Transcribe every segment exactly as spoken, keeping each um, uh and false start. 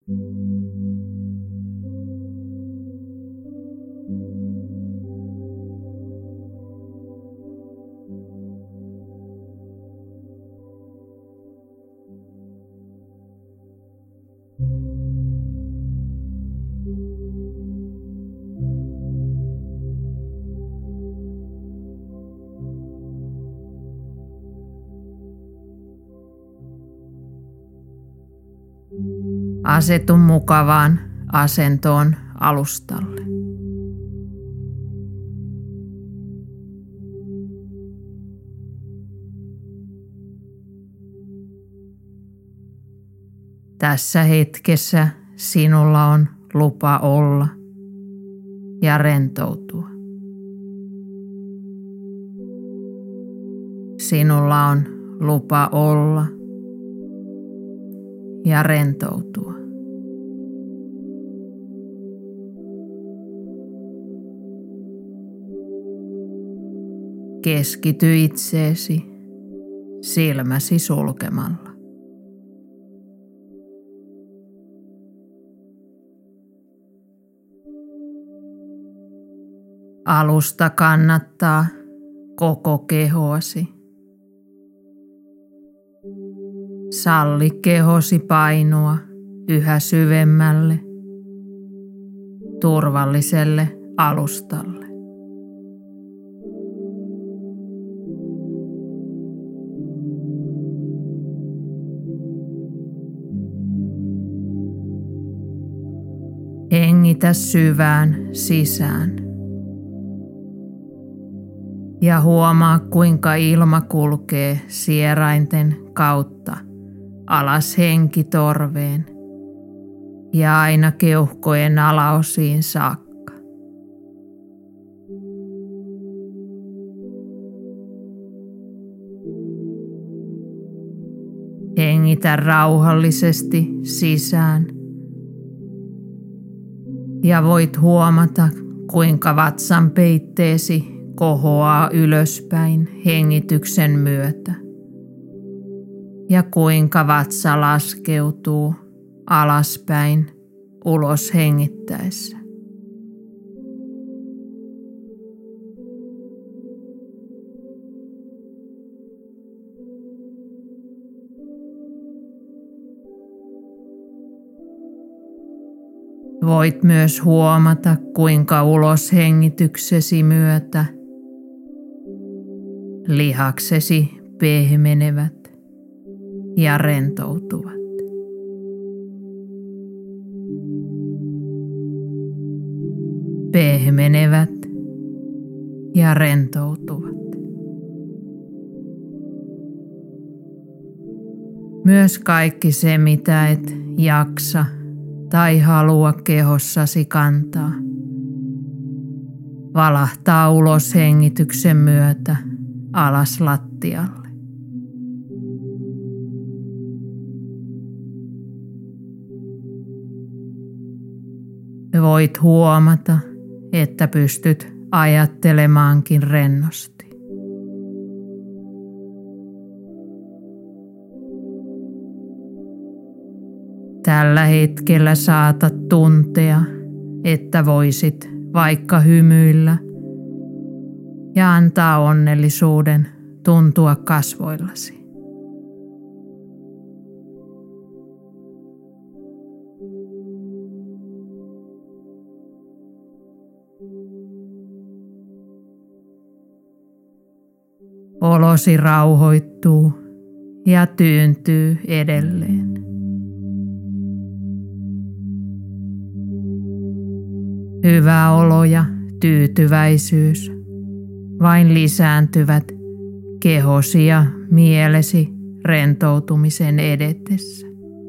Asetu mukavaan asentoon alustalle. Tässä hetkessä sinulla on lupa olla ja rentoutua. Sinulla on lupa olla ja rentoutua. Keskity itseesi silmäsi sulkemalla. Alusta kannattaa koko kehoasi. Salli kehosi painua yhä syvemmälle, turvalliselle alustalle. Hengitä syvään sisään. Ja huomaa, kuinka ilma kulkee sierainten kautta alas henkitorveen ja aina keuhkojen alaosiin saakka. Hengitä rauhallisesti sisään ja voit huomata, kuinka vatsan peitteesi kohoaa ylöspäin hengityksen myötä ja kuinka vatsa laskeutuu alaspäin ulos hengittäessä. Voit myös huomata, kuinka uloshengityksesi myötä lihaksesi pehmenevät ja rentoutuvat. Pehmenevät ja rentoutuvat. Myös kaikki se, mitä et jaksa tai halua kehossasi kantaa, valahtaa ulos hengityksen myötä alas lattialle. Voit huomata, että pystyt ajattelemaankin rennosti. Tällä hetkellä saatat tuntea, että voisit vaikka hymyillä ja antaa onnellisuuden tuntua kasvoillasi. Olosi rauhoittuu ja tyyntyy edelleen. Hyvä olo ja tyytyväisyys vain lisääntyvät kehosi ja mielesi rentoutumisen edetessä.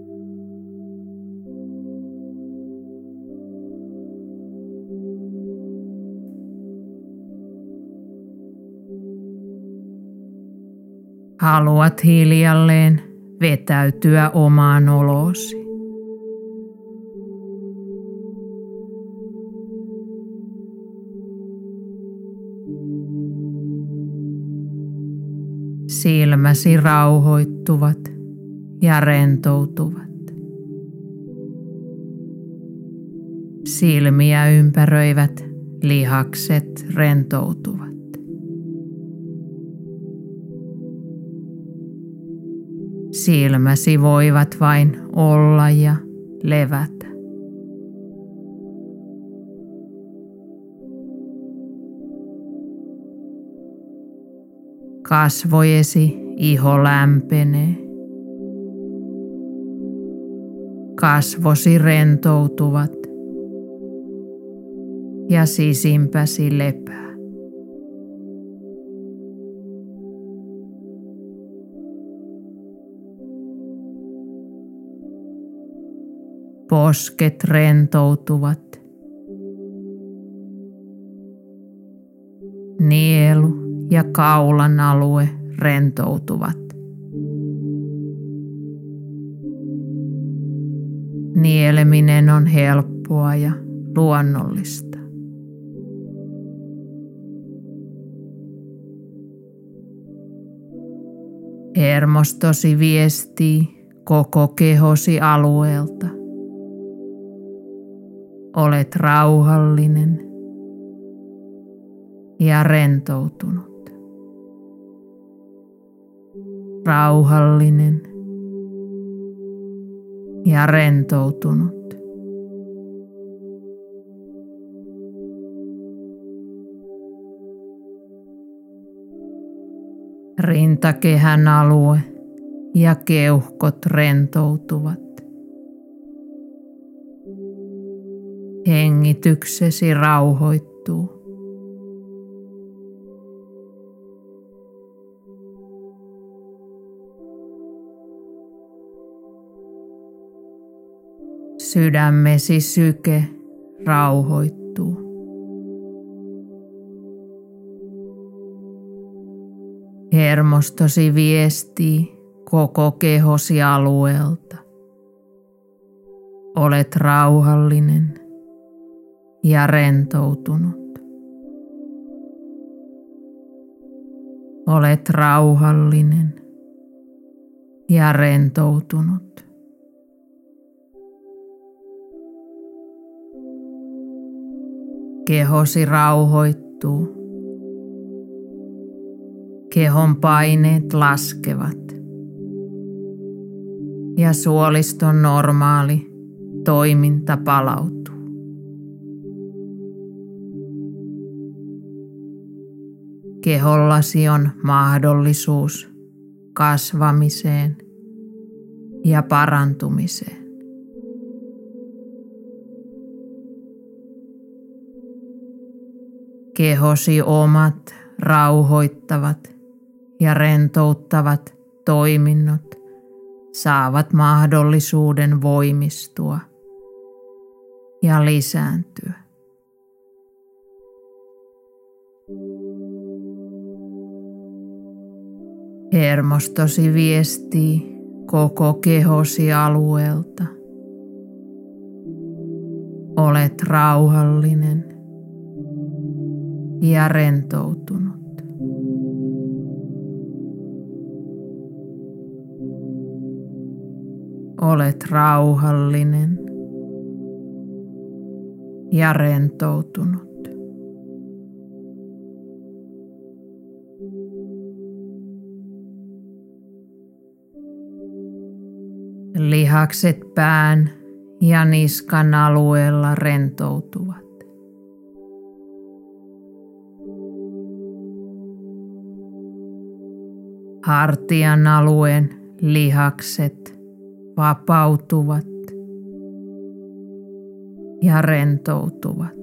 Haluat hiljalleen vetäytyä omaan oloosi. Silmäsi rauhoittuvat ja rentoutuvat. Silmiä ympäröivät lihakset rentoutuvat. Silmäsi voivat vain olla ja levätä. Kasvojesi iho lämpenee. Kasvosi rentoutuvat ja sisimpäsi lepää. Posket rentoutuvat. Nielu ja kaulan alue rentoutuvat. Nieleminen on helppoa ja luonnollista. Hermostosi viestii koko kehosi alueelta. Olet rauhallinen ja rentoutunut. Rauhallinen ja rentoutunut. Rintakehän alue ja keuhkot rentoutuvat. Hengityksesi rauhoittuu. Sydämesi syke rauhoittuu. Hermostosi viestii koko kehosi alueelta. Olet rauhallinen ja rentoutunut. Olet rauhallinen ja rentoutunut. Kehosi rauhoittuu. Kehon paineet laskevat ja suoliston normaali toiminta palautuu. Kehollasi on mahdollisuus kasvamiseen ja parantumiseen. Kehosi omat rauhoittavat ja rentouttavat toiminnot saavat mahdollisuuden voimistua ja lisääntyä. Hermostosi viestii koko kehosi alueelta. Olet rauhallinen ja rentoutunut. Olet rauhallinen ja rentoutunut. Lihakset pään ja niskan alueella rentoutuvat. Hartian alueen lihakset vapautuvat ja rentoutuvat.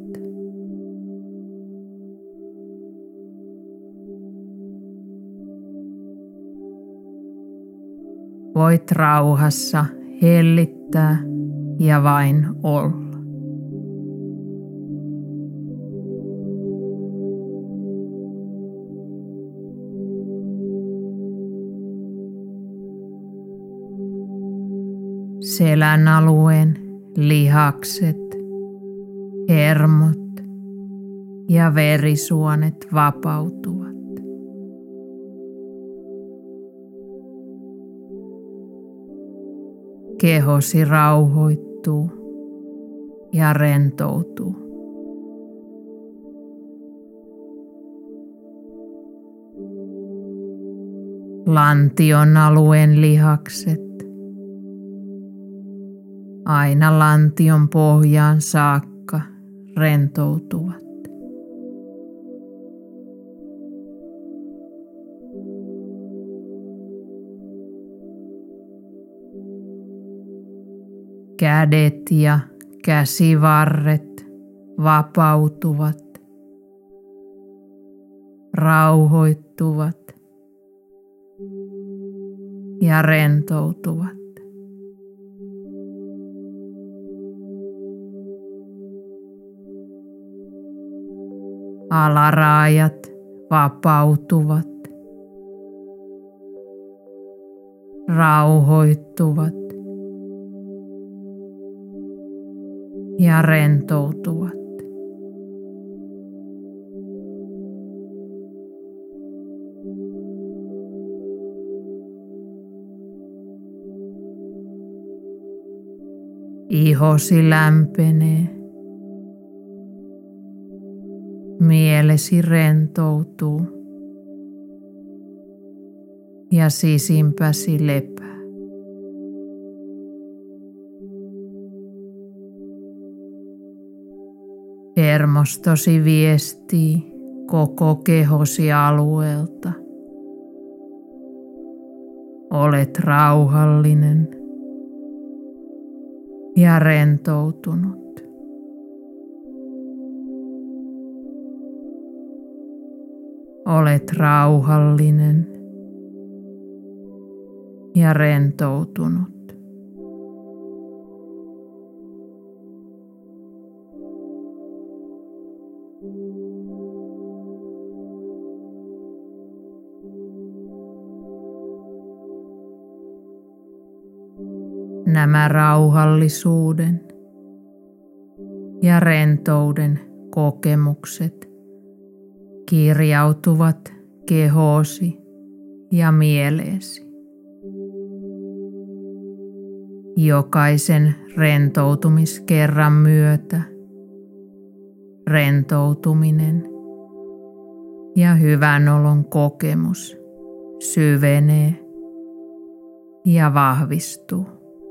Voit rauhassa hellittää ja vain olla. Selän alueen lihakset, hermot ja verisuonet vapautuvat. Kehosi rauhoittuu ja rentoutuu. Lantion alueen lihakset aina lantion pohjaan saakka rentoutuvat. Kädet ja käsivarret vapautuvat, rauhoittuvat ja rentoutuvat. Alaraajat vapautuvat, rauhoittuvat ja rentoutuvat. Ihosi lämpenee, mielesi rentoutuu ja sisimpäsi lepää. Hermostosi viestii koko kehosi alueelta. Olet rauhallinen ja rentoutunut. Olet rauhallinen ja rentoutunut. Nämä rauhallisuuden ja rentouden kokemukset kirjautuvat kehoosi ja mieleesi. Jokaisen rentoutumiskerran myötä rentoutuminen ja hyvän olon kokemus syvenee ja vahvistuu.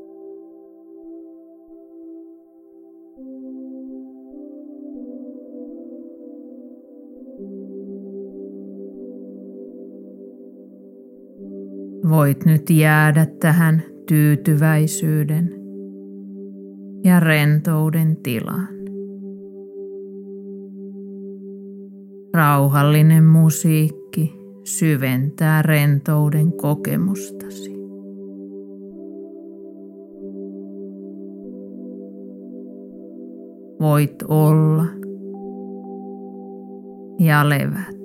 Voit nyt jäädä tähän tyytyväisyyden ja rentouden tilaan. Rauhallinen musiikki syventää rentouden kokemustasi. Voit olla ja levätä.